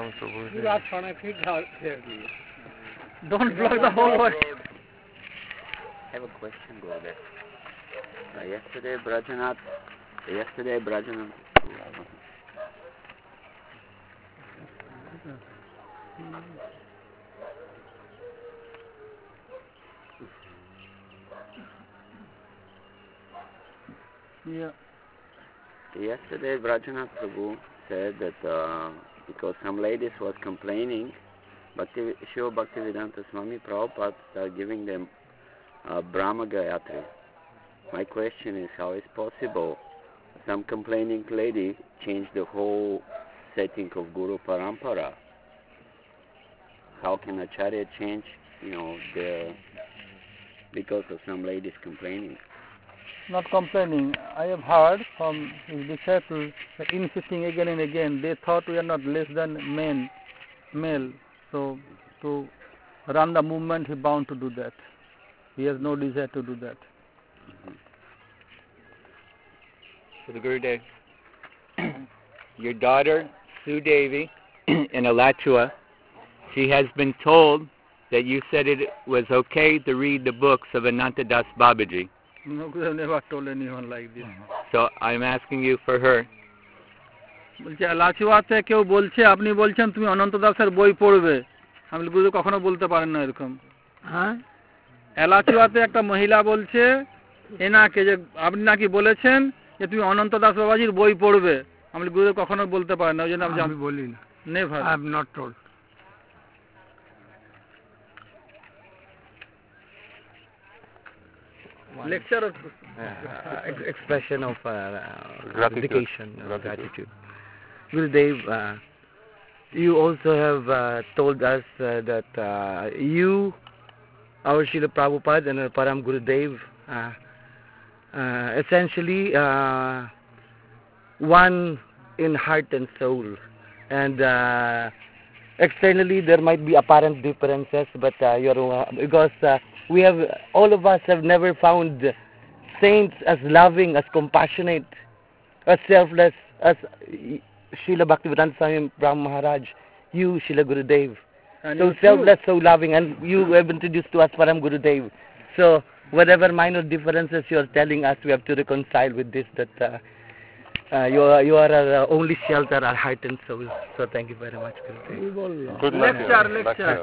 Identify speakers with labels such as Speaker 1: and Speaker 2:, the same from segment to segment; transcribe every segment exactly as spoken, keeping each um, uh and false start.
Speaker 1: Don't block the whole world.
Speaker 2: I have a question, Gurudev. Uh, yesterday, Brajanath, yesterday, Brajanath,
Speaker 1: Yeah.
Speaker 2: Yesterday, Brajanath Prabhu said that uh, because some ladies was complaining, Bhakti, Shiva Bhaktivedanta Swami Prabhupada started giving them uh, Brahma Gayatri. My question is, how is possible some complaining lady changed the whole setting of Guru Parampara? How can Acharya change, you know, the because of some ladies complaining?
Speaker 1: Not complaining. I have heard from his disciples insisting again and again. They thought we are not less than men, male. So to run the movement, he bound to do that. He has no desire to do that.
Speaker 2: Mm-hmm.
Speaker 3: So the Gurudev, your daughter Sue Devi in Alachua, she has been told that you said it was okay to read the books of Anantadas Babaji.
Speaker 1: No, I have never told anyone like this.
Speaker 3: So I'm asking you for her.
Speaker 1: বলছে লাচুয়াতে কেউ বলছে আপনি বলছেন তুমি অনন্ত দাসের বই পড়বে আমি গুরু কখনো বলতে পারেন না এরকম হ্যাঁ এলাচুয়াতে একটা মহিলা বলছে এনাকে যে আপনি নাকি বলেছেন যে তুমি অনন্ত দাস বাবাজির বই পড়বে আমি গুরু কখনো বলতে পারেন না ওই জন্য আমি বলি না never I have not told lecture of
Speaker 4: uh, expression of uh, uh, dedication, of gratitude. Gurudev, uh, you also have uh, told us uh, that uh, you, our Srila Prabhupada and our Param Gurudev, uh, uh, essentially uh, one in heart and soul, and uh, externally there might be apparent differences, but uh, you're uh, because uh, we have all of us have never found saints as loving, as compassionate, as selfless as Srila Bhaktivedanta Swami Brahma Maharaj, you Srila Gurudev. And so selfless, so loving, and you have introduced to us Param Gurudev. So whatever minor differences you are telling us, we have to reconcile with this, that uh, uh, you are you are our uh, only shelter, our heart and soul. So thank you very much, Gurudev.
Speaker 1: Good lecture, lecture.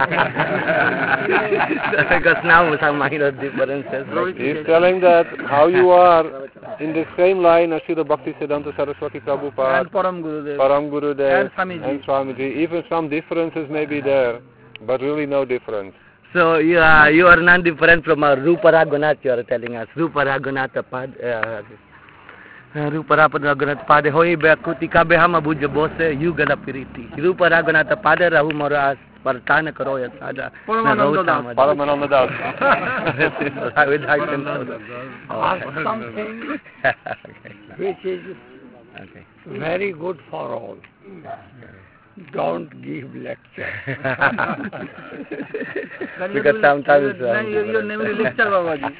Speaker 4: Because now some minor differences.
Speaker 5: Like he's telling that how you are in the same line as Srila Bhaktisiddhanta Saraswati Prabhupada
Speaker 1: and Param Gurudev,
Speaker 5: Param Gurudev
Speaker 1: and Swamiji.
Speaker 5: and Swamiji. Even some differences may be there, but really no difference.
Speaker 4: So you are, you are non-different from our Rupa Raghunath, you are telling us. Rupa Raghunath Pad, Rupa Raghunath Pade, Hoi Bekuti Kabehama Buja Bose, Yugala Piriti. Rupa Raghunath Pade, Rahu Moras, Partana Karoya Sada,
Speaker 5: Paramananda Das.
Speaker 4: I would like to know.
Speaker 6: Something which is
Speaker 4: okay.
Speaker 6: very good for all. Don't give lecture.
Speaker 4: Because sometimes
Speaker 1: uh, you, your name is lecture Babaji.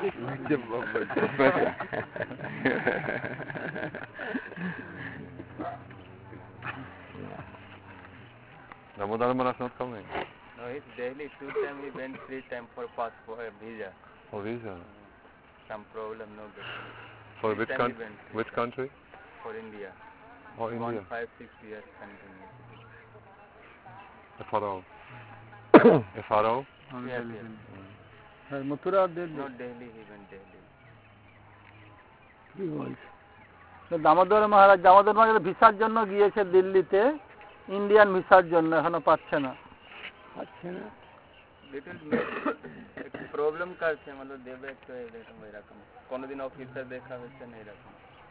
Speaker 5: Damodar Maharaj not coming.
Speaker 3: No, it's daily. Two times we went, three times for passport, visa.
Speaker 5: For visa?
Speaker 3: Some problem, no good.
Speaker 5: For which, con which country?
Speaker 3: For India.
Speaker 5: Oh, India.
Speaker 3: One, five, six years continuous.
Speaker 5: A pharaoh. A pharaoh?
Speaker 3: Yes, yes.
Speaker 1: Mm. Mathura did
Speaker 3: not daily, he went daily.
Speaker 6: He was.
Speaker 1: Damodar Maharaj Damodar Maharaj ভিসার জন্য গিয়েছে দিল্লিতে Indian ভিসার জন্য এখনো পাচ্ছে না
Speaker 6: পাচ্ছে না
Speaker 3: লিটল প্রবলেম কাছে মানে দেবে একটু এরকম এরকম কোনদিন অফিসার দেখা হচ্ছে না এরকম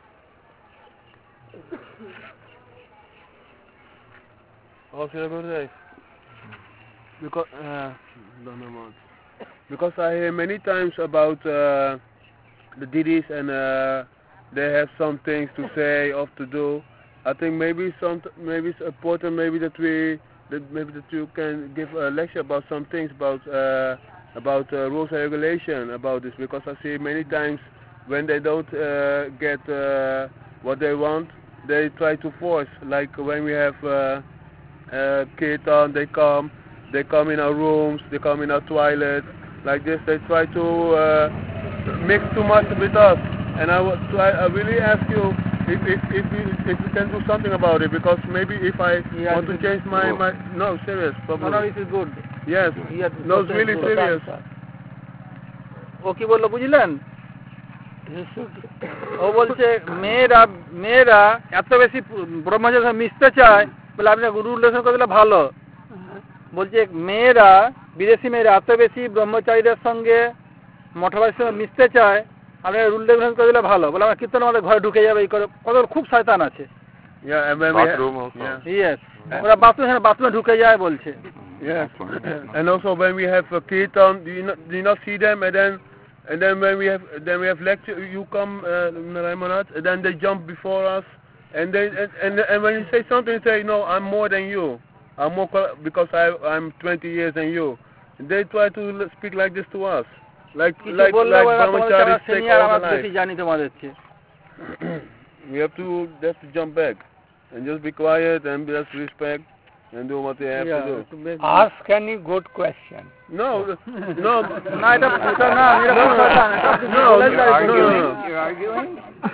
Speaker 5: Okay, good. Because uh, because I hear many times about uh, the didis and uh, they have some things to say or to do. I think maybe some maybe it's important maybe that we that maybe that you can give a lecture about some things about uh, about uh, rules and regulation about this, because I see many times when they don't uh, get uh, what they want, they try to force. Like when we have. Uh, uh, kirtan, they come, they come in our rooms, they come in our toilet, like this. They try to uh, mix too much with us. And I was, so I, I really ask you if if if you, if you can do something about it, because maybe if I
Speaker 1: Yeah,
Speaker 5: want to change my my no serious
Speaker 1: No,
Speaker 5: problem.
Speaker 1: no, it is good.
Speaker 5: Yes,
Speaker 1: Yeah,
Speaker 5: no, it's really serious.
Speaker 1: ও কি বললো বুঝলেন? ও বলছে মেয়েরা মেয়েরা এত বেশি ব্রহ্মচারীর সঙ্গে মিশতে চায় বলে আপনি গুরু রিলেশন করে দিলে ভালো। বলছে মেয়েরা বিদেশি মেয়েরা এত বেশি ব্রহ্মচারীদের সঙ্গে মঠবাসীর সঙ্গে মিশতে চায় আপনি রুল রেগুলেশন করে দিলে ভালো। বলে আমার কীর্তন আমাদের ঘরে ঢুকে যাবে এই করে কত খুব শয়তান আছে।
Speaker 5: Yeah, and when
Speaker 7: bathroom
Speaker 5: we
Speaker 7: also.
Speaker 5: yeah.
Speaker 1: Yes, ওরা বাথরুমে বাথরুমে ঢুকে যায় বলছে।
Speaker 5: Yes, and also when we have a kirtan, do you not do you not see them? And then and then when we have then we have lecture, you come, uh, Naraymanat, and then they jump before us, and then and, and and when you say something, you say no, I'm more than you. I'm more qual- because I I'm twenty years than you. And they try to l- speak like this to us, like
Speaker 1: কিছু
Speaker 5: like
Speaker 1: বললে
Speaker 5: like
Speaker 1: ওরা তোমাদের
Speaker 5: brahmacharis take
Speaker 1: senior
Speaker 5: all
Speaker 1: আমার
Speaker 5: the
Speaker 1: বেশি
Speaker 5: life.
Speaker 1: জানি তোমাদের চেয়ে।
Speaker 5: We have to just to jump back and just be quiet and just respect and do what they have
Speaker 1: Yeah,
Speaker 5: to
Speaker 1: to
Speaker 5: do.
Speaker 1: make-
Speaker 6: Ask any good question.
Speaker 5: No, no,
Speaker 1: না এটা এটা না এটা
Speaker 5: No,
Speaker 1: খুব শয়তান, এটা কিছু
Speaker 5: no,
Speaker 1: বলে
Speaker 5: you
Speaker 1: যায়,
Speaker 5: are
Speaker 1: no, no,
Speaker 5: arguing.
Speaker 1: no।
Speaker 3: You're arguing?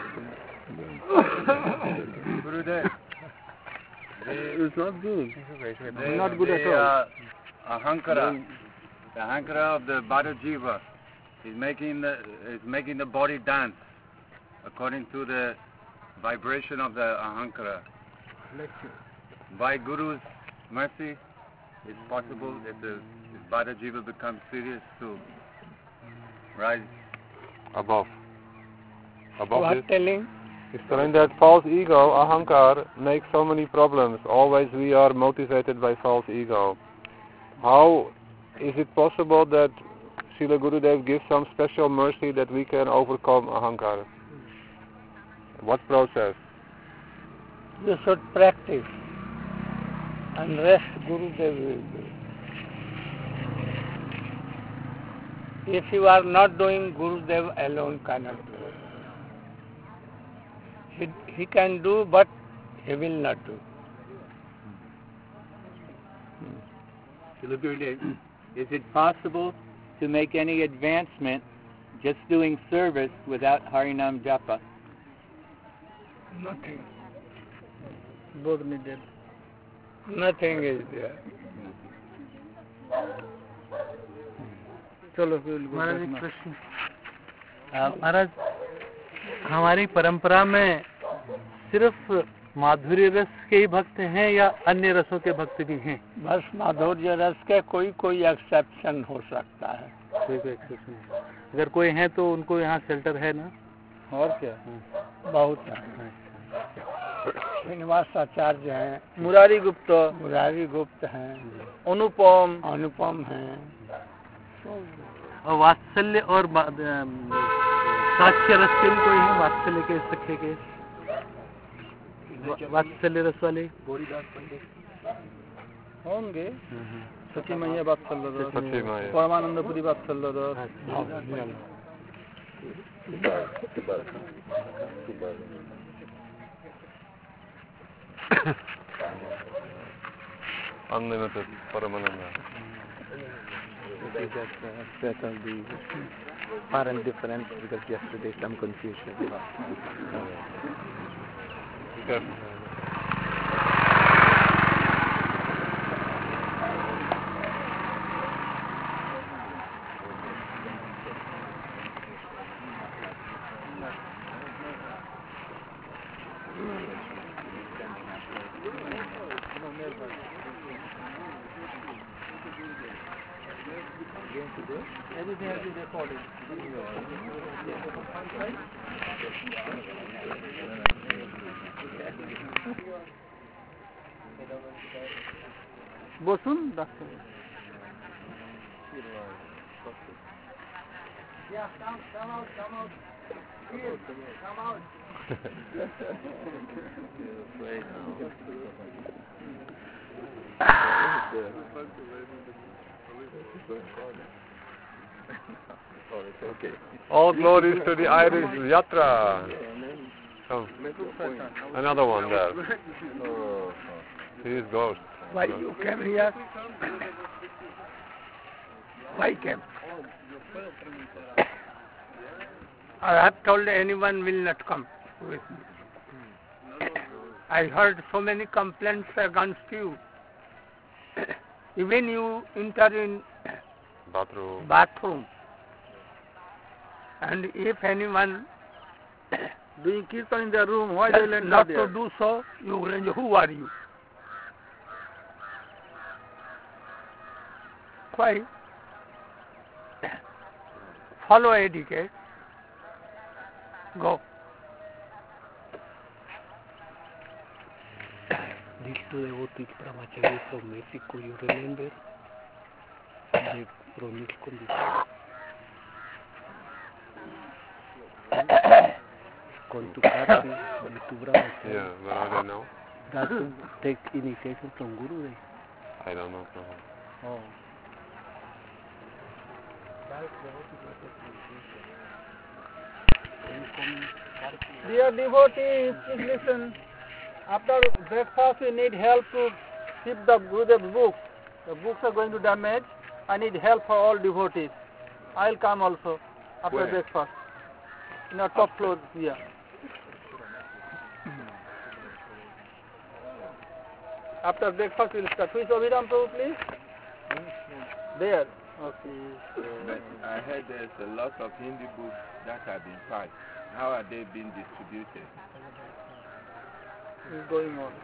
Speaker 7: Gurudev,
Speaker 5: It's not good.
Speaker 7: the,
Speaker 1: Not good
Speaker 7: the,
Speaker 1: at all.
Speaker 7: Uh, ahankara, the ahankara of the Bada Jiva is making the is making the body dance according to the vibration of the ahankara. By Guru's mercy, it's possible that the this Bada Jiva becomes serious to rise above. Above
Speaker 6: What
Speaker 7: this.
Speaker 6: telling?
Speaker 7: It's telling that false ego, ahankar, makes so many problems. Always we are motivated by false ego. How is it possible that Srila Gurudev gives some special mercy that we can overcome ahankar? What process?
Speaker 6: You should practice. And rest Gurudev will do. If you are not doing, Gurudev alone cannot do. He, he can do, but he will not do.
Speaker 3: Srila Gurudev, is it possible to make any advancement just doing service without Harinam Japa?
Speaker 6: Nothing.
Speaker 1: Both needed.
Speaker 6: Nothing is there.
Speaker 1: चलो
Speaker 4: महाराज एक प्रश्न। महाराज हमारी परंपरा में सिर्फ माधुर्य रस के ही भक्त हैं या अन्य रसों के भक्त भी हैं?
Speaker 6: बस माधुर्य रस के कोई कोई एक्सेप्शन हो सकता है।
Speaker 4: कोई कोई एक्सेप्शन है। अगर कोई है तो उनको यहाँ शेल्टर है ना?
Speaker 1: और क्या?
Speaker 6: बहुत है। श्रीनिवास आचार्य हैं,
Speaker 1: मुरारी गुप्त,
Speaker 6: मुरारी गुप्त हैं,
Speaker 1: अनुपम,
Speaker 6: अनुपम हैं।
Speaker 4: और वात्सल्य और बा- अम, साक्ष्य रस के भी कोई है? वात्सल्य के सखे के वा- वात्सल्य रस वाले
Speaker 1: होंगे। सची मैया वात्सल्य रस,
Speaker 7: Sachi Maya.
Speaker 1: परमानंदपुरी वात्सल्य रस।
Speaker 7: Unlimited Paramananda.
Speaker 4: That uh, settle the apparent difference, because yesterday some confusion.
Speaker 7: Yes.
Speaker 1: Everything has been recorded. বসুন doctor.
Speaker 7: Okay. All glories to the Irish Yatra. Oh, another one there. He is ghost.
Speaker 6: Why you came here? Why came? I have told anyone will not come with me. I heard so many complaints against you. Even you enter in
Speaker 5: Bathroom.
Speaker 6: bathroom. And if anyone
Speaker 1: doing kirtan in their room, why they let
Speaker 6: not
Speaker 1: there?
Speaker 6: to do so, you will say, who are you? Why? Follow etiquette. Go.
Speaker 8: This devotee brahmachari from Mexico, you remember? They promised condition. Going to Karti, to brahmachari.
Speaker 5: Yeah, but I don't know.
Speaker 8: That to take initiation from Guru.
Speaker 5: I don't know.
Speaker 8: Oh.
Speaker 1: Dear devotees, please listen. After breakfast, we need help to keep the Gurudev's books. The books are going to damage. I need help for all devotees. I'll come also after
Speaker 5: Where?
Speaker 1: breakfast. In our top floor here. After breakfast, we'll start. Who is Abhiram Prabhu, please? There. Okay.
Speaker 9: But I heard there's a lot of Hindi books that have been passed. How are they being distributed?
Speaker 1: It's going on.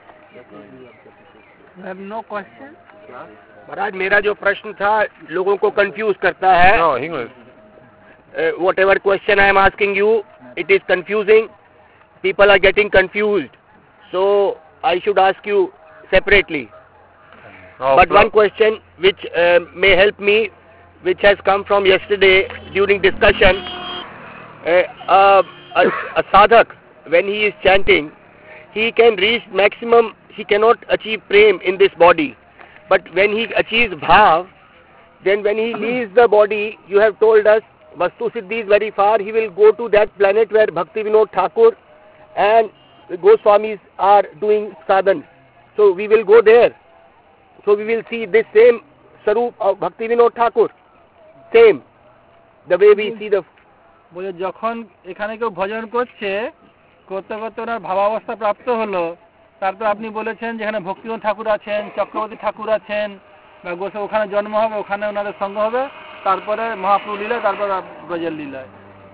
Speaker 6: You have no question?
Speaker 10: Maharaj मेरा जो प्रश्न था लोगों को confuse करता है.
Speaker 5: No, English.
Speaker 10: Uh, whatever question I am asking you, it is confusing. People are getting confused. So I should ask you separately.
Speaker 5: Oh,
Speaker 10: but
Speaker 5: pro-
Speaker 10: one question which uh, may help me, which has come from yesterday during discussion, uh, uh, a, a sadhak, when he is chanting, he can reach maximum, he cannot achieve prem in this body. But when he achieves bhav, then when he leaves the body, you have told us, Vastu Siddhi is very far, he will go to that planet where Bhakti Vinod Thakur and the Goswamis are doing sadhan. So we will go there. So we will see this same Sarup of Bhakti Vinod Thakur. Same. The way we see the...
Speaker 1: বলে যখন এখানে কেউ ভজন করছে করতে করতে ওনার ভাবাবস্থা প্রাপ্ত হলো তারপর আপনি বলেছেন যেখানে ভক্তিবিনোদ ঠাকুর আছেন চক্রবর্তী ঠাকুর আছেন বা গোসা ওখানে জন্ম হবে ওখানে ওনাদের সঙ্গ হবে তারপরে মহাপ্রভু লীলা তারপর ব্রজের লীলায়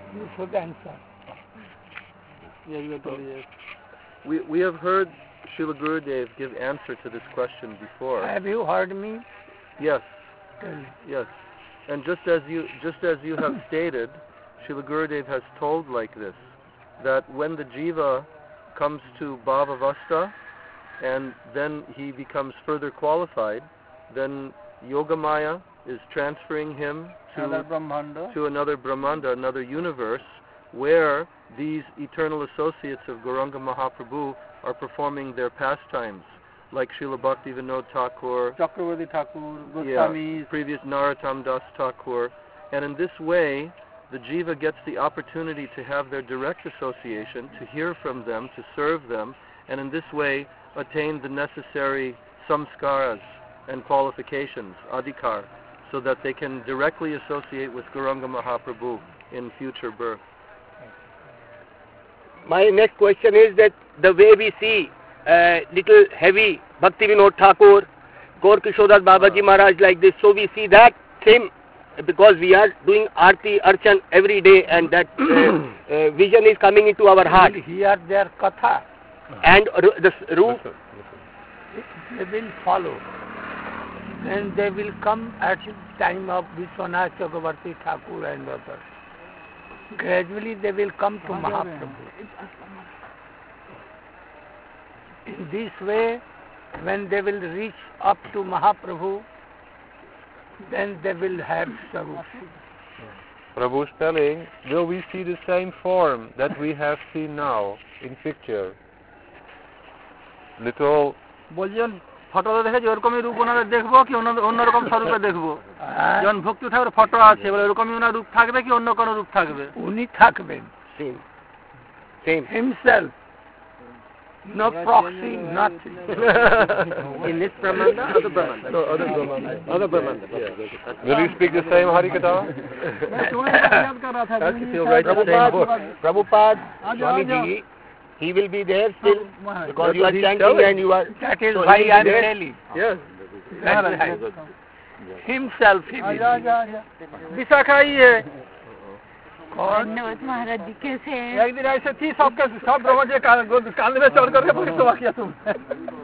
Speaker 11: We we have heard Srila Gurudev give answer to this question before.
Speaker 6: Have you heard me?
Speaker 11: Yes. Yes. And just as you just as you have stated, Srila Gurudev has told like this, that when the jiva comes to Bhavavasta and then he becomes further qualified, then Yogamaya is transferring him to
Speaker 1: another Brahmanda,
Speaker 11: to another Brahmanda, another universe, where these eternal associates of Gauranga Mahaprabhu are performing their pastimes, like Srila Bhakti Vinod Thakur,
Speaker 1: Chakravarti Thakur, Goswamis,
Speaker 11: yeah, previous Narottam Das Thakur, and in this way the jiva gets the opportunity to have their direct association, to hear from them, to serve them, and in this way attain the necessary samskaras and qualifications, adhikar, so that they can directly associate with Gauranga Mahaprabhu in future birth.
Speaker 10: My next question is that the way we see uh, little heavy Bhakti Vinod Thakur, Gaur Kishodas Babaji Maharaj like this, so we see that same because we are doing Aarti Archan every day and that uh, uh, vision is coming into our heart.
Speaker 6: Hear their katha.
Speaker 10: And uh, the root.
Speaker 6: They will follow. And they will come at the time of Vishwanath Chakravarti Thakur and others. Gradually they will come to Mahaprabhu. In this way, when they will reach up to Mahaprabhu, then they will have Sarup.
Speaker 5: Prabhu is telling, will we see the same form that we have seen now in picture? Little...
Speaker 1: বলছেন ফটোতে দেখে যে ওরকমই রূপ ওনাদের দেখবো কি অন্যরকম স্বরূপে দেখবো যখন ভক্তি ঠাকুরের ফটো আছে বলে ওরকমই ওনার রূপ থাকবে কি অন্য কোনো রূপ থাকবে
Speaker 6: উনি থাকবেন
Speaker 10: Same. Same.
Speaker 6: Himself. No proxy, nothing.
Speaker 11: In this Brahmanda, other Brahmanda. No, other Brahmanda. Other Brahmanda. Yeah.
Speaker 5: Will you speak the same Harikatha?
Speaker 10: That's still right the same book. Prabhupada, Swamiji, he will be there still because you are chanting and you are.
Speaker 6: That is
Speaker 10: so
Speaker 6: why I am
Speaker 10: there.
Speaker 6: telling.
Speaker 11: Yes.
Speaker 6: That's right. Himself, he will be.
Speaker 1: Vishakha ही है
Speaker 12: धन्यवाद महाराज जी कैसे हैं?
Speaker 1: एक दिन ऐसे थी सबके सब ब्रह्म जी कांधे में चढ़ करके परिक्रमा किया तुमने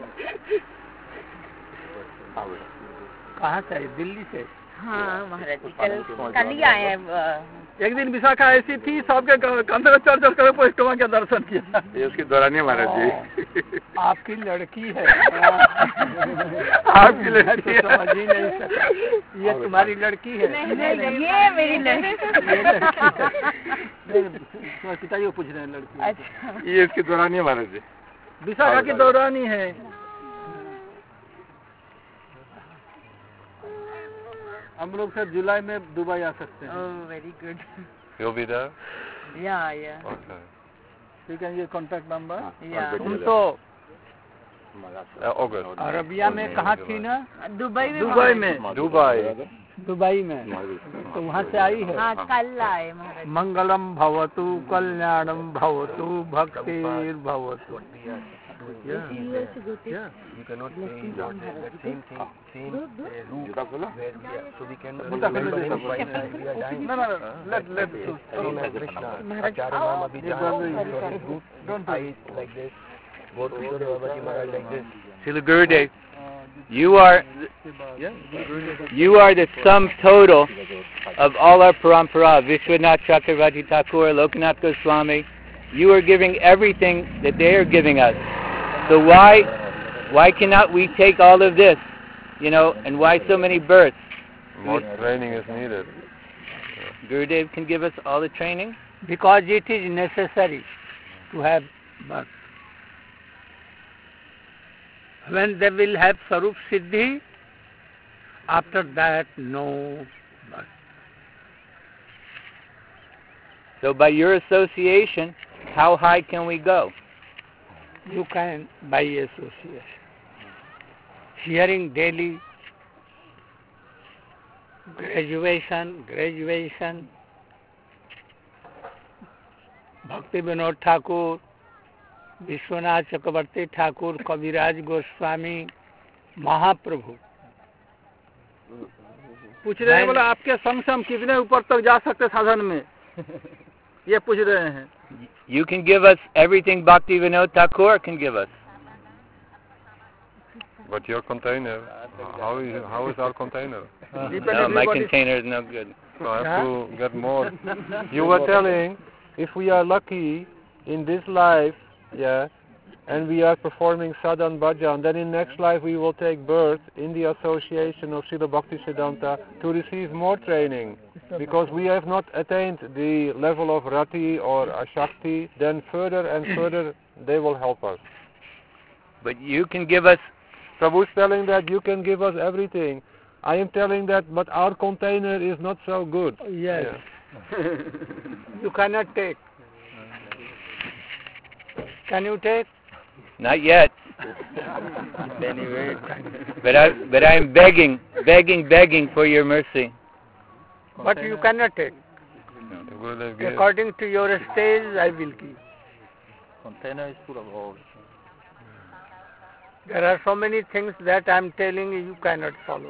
Speaker 6: कहाँ से आई? दिल्ली से?
Speaker 12: हाँ महाराज जी कल कल ही आए हैं।
Speaker 1: एक दिन विशाखा ऐसी थी सबके कंधे में चढ़ चढ़ कर परिक्रमा के दर्शन किया।
Speaker 5: ये उसकी दौरानी महाराज जी।
Speaker 6: आपकी लड़की है।
Speaker 1: आपकी लड़की है।
Speaker 6: समझ ही नहीं सकता। ये तुम्हारी लड़की है।
Speaker 12: नहीं नहीं ये मेरी लड़की।
Speaker 1: पिताजी को पूछ रहे हैं लड़की।
Speaker 12: अच्छा।
Speaker 5: ये इसकी दौरानी है महाराज जी।
Speaker 1: विशाखा की दौरानी है। हम लोग सर जुलाई में दुबई आ सकते हैं।
Speaker 12: Oh very good.
Speaker 5: You'll be there?
Speaker 12: या या।
Speaker 5: Okay.
Speaker 1: ठीक है ये कॉन्टैक्ट नंबर।
Speaker 12: या।
Speaker 6: तुम तो
Speaker 5: August.
Speaker 6: अरबिया में कहाँ थी ना?
Speaker 12: दुबई में।
Speaker 1: दुबई में।
Speaker 5: Dubai.
Speaker 6: दुबई में। तो वहाँ से आई है।
Speaker 12: हाँ कल आए महाराज।
Speaker 6: मंगलम भवतु कल्याणम भवतु भक्तिर् भवतु।
Speaker 10: Yeah, yeah. You cannot change that same thing, same uh, route where we are, so we can remember him while we are dying.
Speaker 1: No, no, no. Let, let.
Speaker 10: Hare Krishna. Acharya Mama Abhijana, good eyes like this. Both Kishore Babaji Maharaj like this.
Speaker 3: Srila Gurudev, you are you are the sum total of all our parampara. Vishwanath Chakravarti Thakur, Lokanath Goswami. You are giving everything that they are giving us. So why why cannot we take all of this, you know, and why so many births?
Speaker 5: More training is needed.
Speaker 3: Gurudev can give us all the training?
Speaker 6: Because it is necessary to have birth. When they will have Sarup Siddhi, after that no birth.
Speaker 3: So by your association, how high can we go?
Speaker 6: You can by association. Hearing daily, graduation, graduation, Bhakti Vinod Thakur, Vishwanath Chakravarti Thakur, Kaviraj Goswami, Mahaprabhu.
Speaker 1: पूछ रहे हैं बोला आपके संग से हम कितने ऊपर तक जा सकते साधन में ये पूछ रहे हैं।
Speaker 3: You can give us everything Bhakti Vinod Thakur can give us.
Speaker 5: But your container, how is how is our container?
Speaker 3: No, my container is no good.
Speaker 5: So I have to get more. You were telling, if we are lucky in this life, yeah, and we are performing sadhan bhajan, then in next life we will take birth in the association of Srila Bhaktisiddhanta to receive more training. Because we have not attained the level of Rati or Ashakti, then further and further they will help us.
Speaker 3: But you can give us...
Speaker 5: Prabhu is telling that you can give us everything. I am telling that, but our container is not so good.
Speaker 6: Yes.
Speaker 5: Yeah.
Speaker 6: You cannot take. Can you take?
Speaker 3: Not yet. But I, but I am begging, begging, begging for your mercy.
Speaker 6: But you cannot take. According to your stage, I will give.
Speaker 1: Container is full of holes.
Speaker 6: There are so many things that I am telling you, you cannot follow.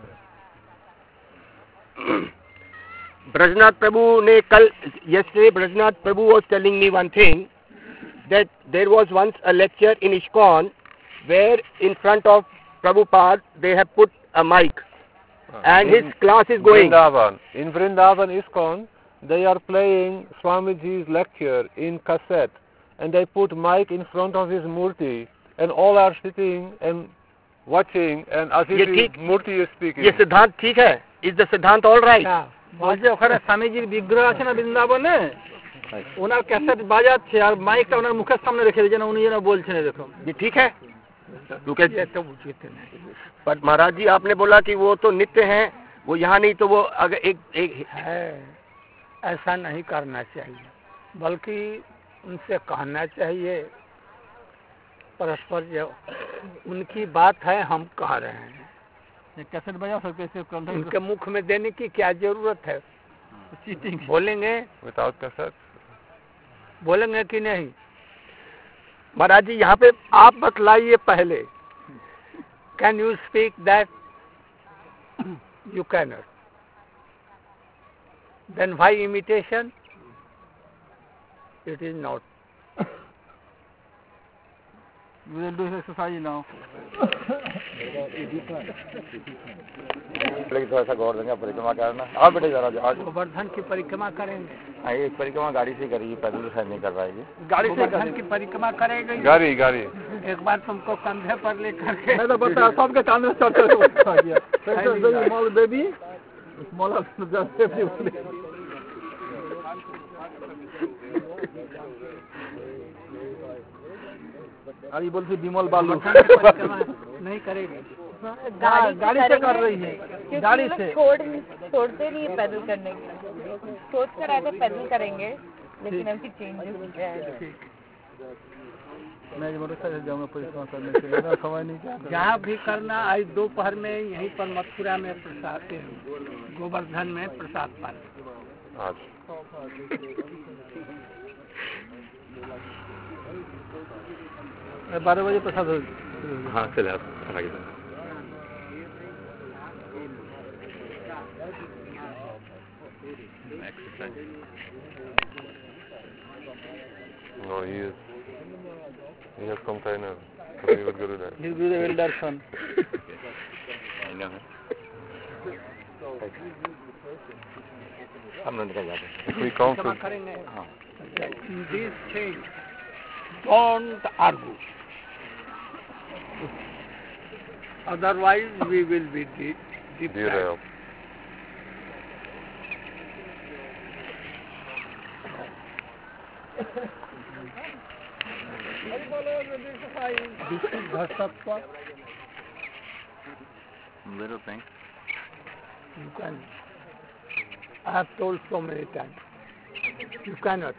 Speaker 10: Brajnath Prabhu ne kal, yesterday Brajnath Prabhu was telling me one thing, that there was once a lecture in ISKCON where in front of Prabhupada they have put a mic and
Speaker 5: in
Speaker 10: his class is going.
Speaker 5: Vrindavan. In Vrindavan ISKCON, they are playing Swamiji's lecture in cassette and they put mic in front of his murti and all are sitting and watching and as if his murti is speaking.
Speaker 10: Ye Siddhant theek hai? Is the Siddhant all right?
Speaker 1: বলছে ওখানে স্বামীজির বিগ্রহ আছে না বৃন্দাবনে ওনার cassette বাজাচ্ছে আর মাইকটা ওনার মুখের সামনে রেখে দিয়েছেন উনি যেন বলছেন এরকম
Speaker 10: ये ठीक है क्योंकि पर महाराज जी आपने बोला कि वो तो नित्य हैं वो यहाँ नहीं तो वो अगर एक एक
Speaker 6: है ऐसा नहीं करना चाहिए बल्कि उनसे कहना चाहिए परस्पर जो उनकी बात है हम कह रहे हैं,
Speaker 1: कैसेट बजा सकते हैं,
Speaker 6: उनके मुख में देने की क्या जरूरत है?
Speaker 1: चीटिंग
Speaker 6: बोलेंगे
Speaker 11: विदाउट कैसेट
Speaker 6: बोलेंगे कि नहीं? महाराज जी यहाँ पे आप बतलाइए पहले, can you speak that? You cannot, then why imitation? It is not.
Speaker 1: We will do exercise now.
Speaker 13: थोड़ा सा गौर देंगे, परिक्रमा करना. आप बेटे जरा
Speaker 6: गोवर्धन की परिक्रमा करेंगे.
Speaker 13: हाँ, ये परिक्रमा गाड़ी से करेगी, पैदल से नहीं कर पाएगी.
Speaker 6: गाड़ी से गोवर्धन की परिक्रमा करेगी.
Speaker 11: गाड़ी गाड़ी
Speaker 6: एक बार तुमको कंधे पर लेकर के
Speaker 1: मैं तो बता सबके कान में चढ़ चढ़ गया. Small baby, small baby. अरे बोलती विमल बालू
Speaker 6: नहीं करेगी.
Speaker 12: गाड़ी,
Speaker 1: गाड़ी से कर रही है, गाड़ी से
Speaker 12: छोड़ छोड़ते नहीं है पैदल करने के. सोच कर आए थे पैदल करेंगे, लेकिन अभी चेंजेस हो गया है.
Speaker 1: मैं मोटरसाइकिल से जाऊँगा परिक्रमा करने के लिए, समय नहीं क्या.
Speaker 6: जहाँ भी करना, आज दोपहर में यहीं पर मथुरा में प्रसाद, गोवर्धन में प्रसाद पान.
Speaker 1: बारह बजे प्रसाद हो.
Speaker 11: हाँ चले आप आगे. No, he is. He has come trainer to be with Gurudev.
Speaker 1: He is Gurudev Darshan.
Speaker 13: I know. हम लोग निकल जाते हैं.
Speaker 11: We come to.
Speaker 6: करेंगे. These things don't argue. Otherwise, we will be deep, deep
Speaker 11: Derailed.
Speaker 13: Little thing.
Speaker 6: You can. I have told so many times. You cannot.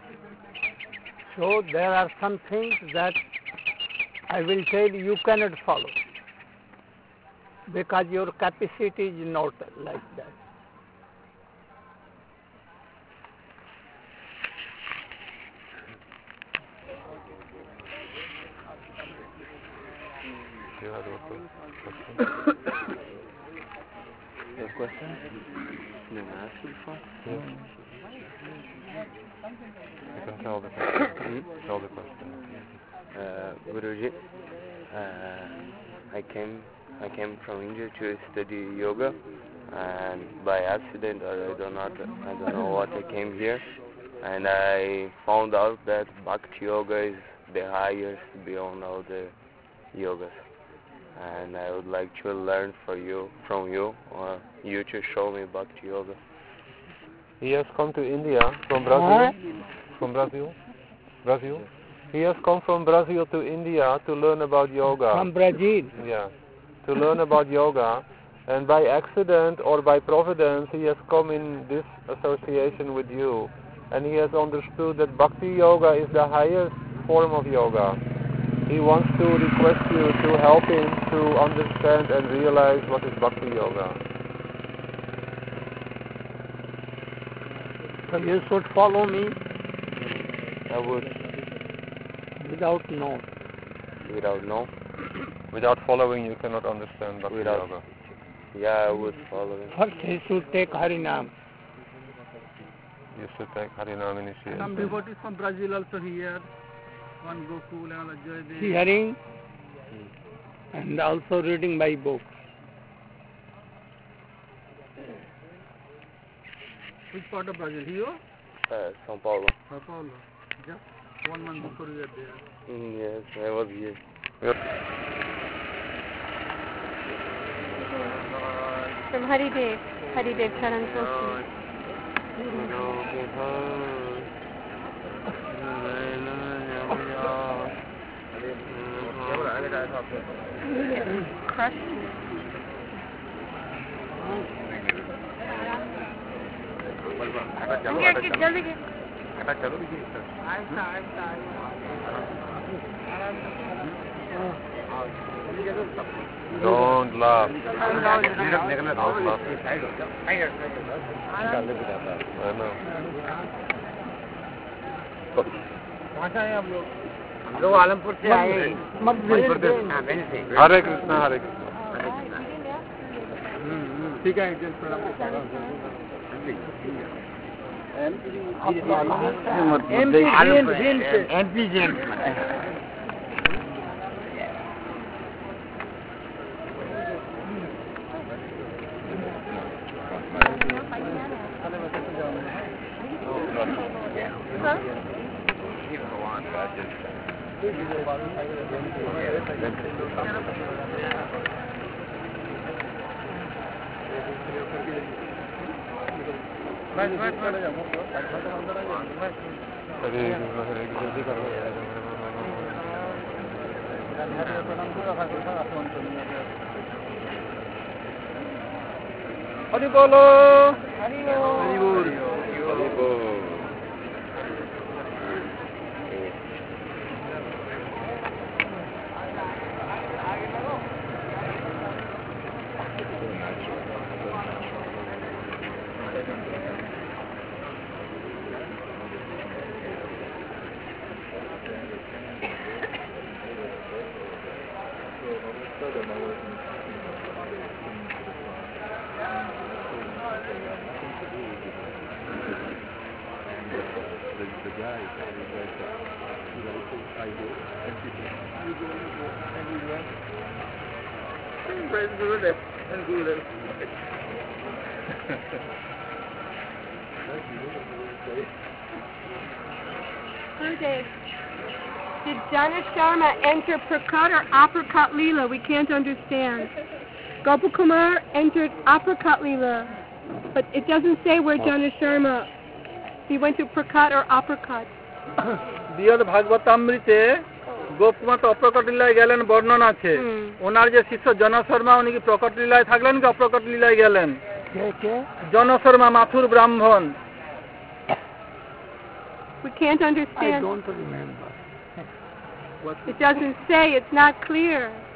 Speaker 6: So there are some things that I will tell you, you cannot follow, because your capacity is not like that.
Speaker 11: You had a question?
Speaker 2: Your question? Did I ask you before?
Speaker 11: Yes. You can tell the question. Tell the question.
Speaker 2: Uh, Guruji, uh, I came I came from India to study yoga, and by accident, or I don't know, I don't know what, I came here, and I found out that Bhakti Yoga is the highest beyond all the yogas, and I would like to learn for you, from you, or you to show me Bhakti Yoga.
Speaker 11: He has come to India from Brazil. From Brazil? Brazil? He has come from Brazil to India to learn about yoga.
Speaker 6: From Brazil?
Speaker 11: Yeah. To learn about yoga. And by accident or by providence, he has come in this association with you. And he has understood that Bhakti Yoga is the highest form of yoga. He wants to request you to help him to understand and realize what is Bhakti Yoga.
Speaker 6: So you should follow me.
Speaker 2: I would.
Speaker 6: Without no.
Speaker 2: Without no?
Speaker 11: Without following, you cannot understand Bhakti
Speaker 2: Without,
Speaker 11: Yoga.
Speaker 2: Yeah, I would follow him.
Speaker 6: First he should take Harinam.
Speaker 11: You should take Harinam initiation.
Speaker 1: Some devotees from Brazil also here. One Gokul and another Joydev.
Speaker 6: Hearing and also reading my book.
Speaker 1: Which part of Brazil? Here?
Speaker 2: Uh, São Paulo.
Speaker 1: São Paulo. Just one month before you were there.
Speaker 2: Mm, yes, I was here.
Speaker 11: Yep.
Speaker 12: From Haridev, Haridev Charan Sostri. Crush. जल्दी के
Speaker 5: Don't laugh.
Speaker 10: Don't laugh.
Speaker 5: I know.
Speaker 6: हम लोग आलमपुर से आए हैं।
Speaker 5: Hare Krishna, Hare Krishna.
Speaker 6: ठीक है MP James बस बस
Speaker 5: Hare Krishna, Hare Krishna. जल्दी करो.
Speaker 1: हरि बोलो
Speaker 12: हरि बोल
Speaker 1: हरि बोल
Speaker 2: Hare Bol.
Speaker 1: Praise Gurudev and Gurudev.
Speaker 14: Gurudev, did Jana Sharma enter Prakat or Aprakat Leela? We can't understand. Gopakumar entered Aprakat Leela, but it doesn't say where Jana Sharma. He went to Prakat or Aprakat.
Speaker 1: বিয়দ ভাগবতামৃতে Gopakumar তো অপ্রকট লীলায় গেলেন বর্ণনা আছে ওনার যে শিষ্য জন শর্মা উনি কি প্রকট লীলায় থাকলেন কি অপ্রকট লীলায় গেলেন জন শর্মা মাথুর ব্রাহ্মণ
Speaker 14: We can't understand.
Speaker 6: I don't remember.
Speaker 14: It doesn't say. It's not clear.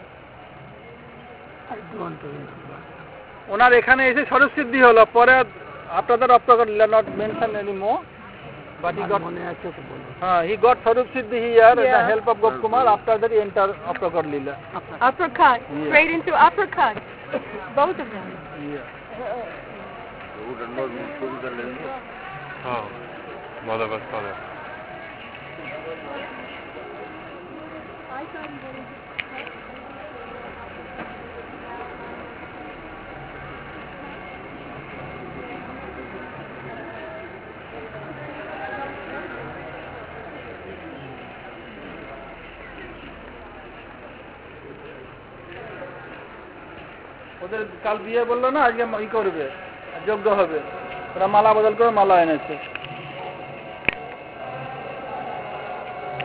Speaker 6: I don't remember.
Speaker 1: ওনার এখানে এসে স্বরূপ সিদ্ধি হলো পরে আপনাদের অপ্রকট লীলা not mention anymore but he got uh, he got Sarup Siddhi here with the help of Gopkumar. After that he entered Uppercut Leela.
Speaker 14: Uppercut,
Speaker 1: Yeah.
Speaker 14: straight into uppercut. Both of them.
Speaker 5: हाँ मदवस्था है.
Speaker 1: ওদের কাল বিয়ে বললো না আজকে ই করবে যোগ্য হবে ওরা মালা বদল করে মালা এনেছে